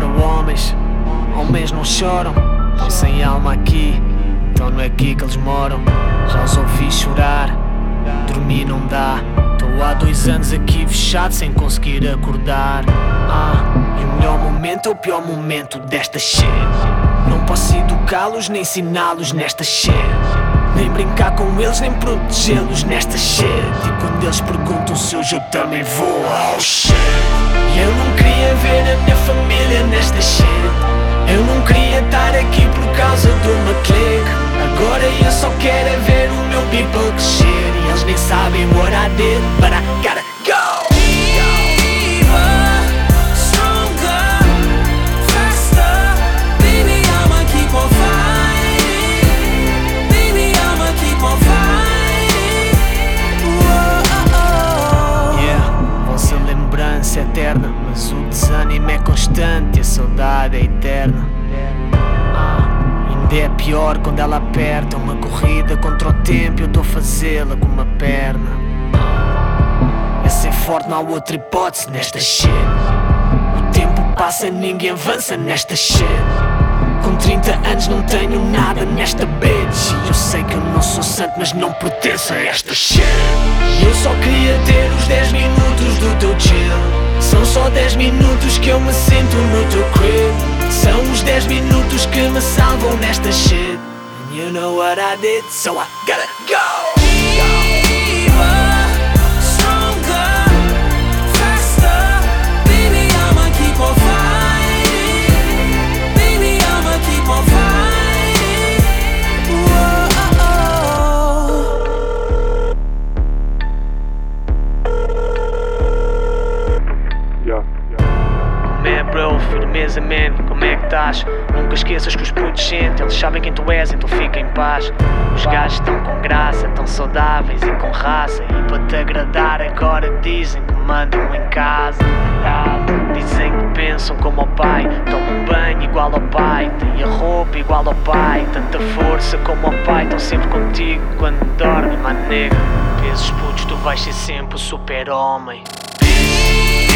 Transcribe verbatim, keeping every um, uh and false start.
para homens. Homens não choram, estão sem alma aqui, então não é aqui que eles moram. Já os ouvi chorar, dormir não dá. Estou há dois anos aqui fechado sem conseguir acordar. Ah, e o melhor momento é o pior momento desta shit. Não posso educá-los nem ensiná-los nesta shit, nem brincar com eles nem protegê-los nesta shit. E quando eles perguntam se hoje eu também vou, oh shit. Eu não queria ver a minha família nesta shit. Eu não queria estar aqui por causa de uma clique. Agora eu só quero é ver o meu people crescer. E eles nem sabem what I did, but I gotta go. Eterna, mas o desânimo é constante e a saudade é eterna. Ah, ainda é pior quando ela aperta. Uma corrida contra o tempo e eu estou a fazê-la com uma perna. É ser forte, não há outra hipótese nesta shit. O tempo passa, ninguém avança nesta shit. Com trinta anos não tenho nada nesta bitch. E eu sei que eu não sou santo, mas não pertenço a esta shit. E eu só queria ter os dez minutos do teu chill. São só dez minutos que eu me sinto no teu crib. São os dez minutos que me salvam nesta shit. And you know what I did, so I gotta go. Bro, firmeza man, como é que estás? Nunca esqueças que os putos sentem, eles sabem quem tu és, então fica em paz. Os gajos estão com graça, tão saudáveis e com raça. E para te agradar agora dizem que mandam em casa. Dizem que pensam como o pai, tomam banho igual ao pai, têm a roupa igual ao pai, tanta força como o pai, estão sempre contigo quando dormem, my nigga. Pesos putos, tu vais ser sempre o super-homem.